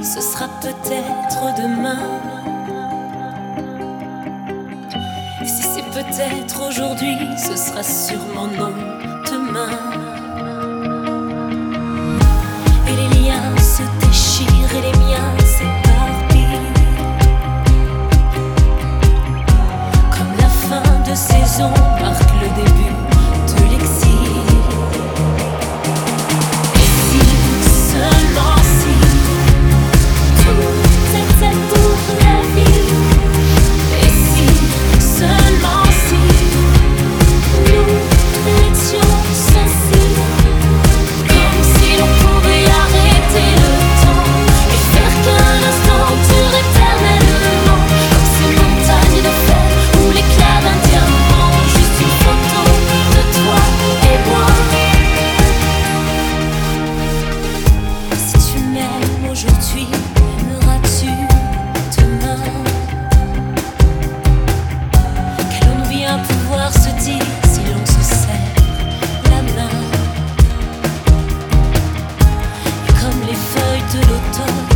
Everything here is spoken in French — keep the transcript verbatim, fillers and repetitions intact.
ce sera peut-être demain. Et si c'est peut-être aujourd'hui, ce sera sûrement non demain. Et les liens se déchirent et les miens s'éparpillent, comme la fin de saison marque le début de l'exil. Et si, seulement si, tout était pour la vie. Et si, seulement si, nous étions sensibles, comme si l'on pouvait arrêter le temps et faire qu'un instant dure éternellement, comme ces montagnes de fer ou l'éclat d'un diamant, juste une photo de toi et moi. Si tu m'aimes aujourd'hui, aimeras-tu demain? Qu'allons-nous bien pouvoir se dire si l'on se serre la main? Et comme les feuilles de l'automne,